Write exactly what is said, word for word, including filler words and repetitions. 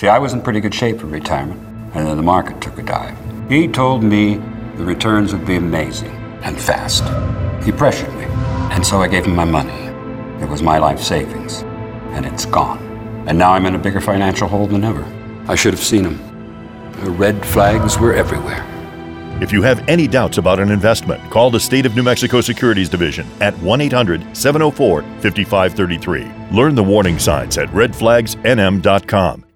See, I was in pretty good shape for retirement, and then the market took a dive. He told me the returns would be amazing and fast. He pressured me, and so I gave him my money. It was my life savings, and it's gone. And now I'm in a bigger financial hole than ever. I should have seen him. The red flags were everywhere. If you have any doubts about an investment, call the State of New Mexico Securities Division at one eight hundred, seven oh four, five five three three. Learn the warning signs at red flags n m dot com.